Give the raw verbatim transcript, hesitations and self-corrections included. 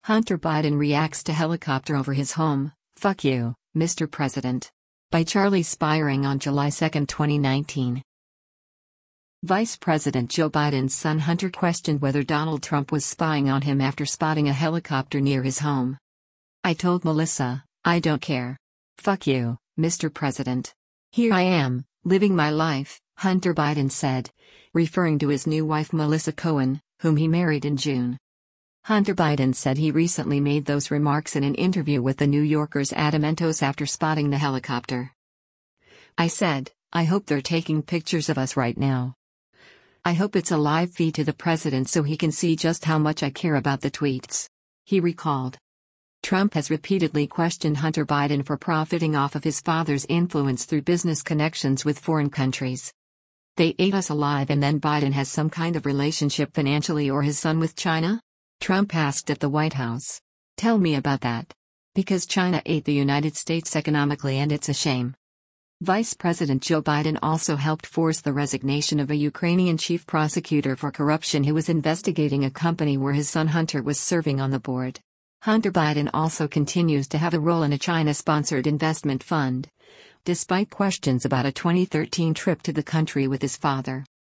Hunter Biden reacts to helicopter over his home. Fuck you, Mister President. By Charlie Spiring on July second, twenty nineteen. Vice President Joe Biden's son Hunter questioned whether Donald Trump was spying on him after spotting a helicopter near his home. I told Melissa, I don't care. Fuck you, Mister President. Here I am, living my life, Hunter Biden said, referring to his new wife Melissa Cohen, whom he married in June. Hunter Biden said he recently made those remarks in an interview with the New Yorker's Adam Entos after spotting the helicopter. I said, I hope they're taking pictures of us right now. I hope it's a live feed to the president so he can see just how much I care about the tweets. He recalled. Trump has repeatedly questioned Hunter Biden for profiting off of his father's influence through business connections with foreign countries. They ate us alive, and then Biden has some kind of relationship financially or his son with China? Trump asked at the White House. Tell me about that. Because China ate the United States economically, and it's a shame. Vice President Joe Biden also helped force the resignation of a Ukrainian chief prosecutor for corruption who was investigating a company where his son Hunter was serving on the board. Hunter Biden also continues to have a role in a China-sponsored investment fund, despite questions about a twenty thirteen trip to the country with his father.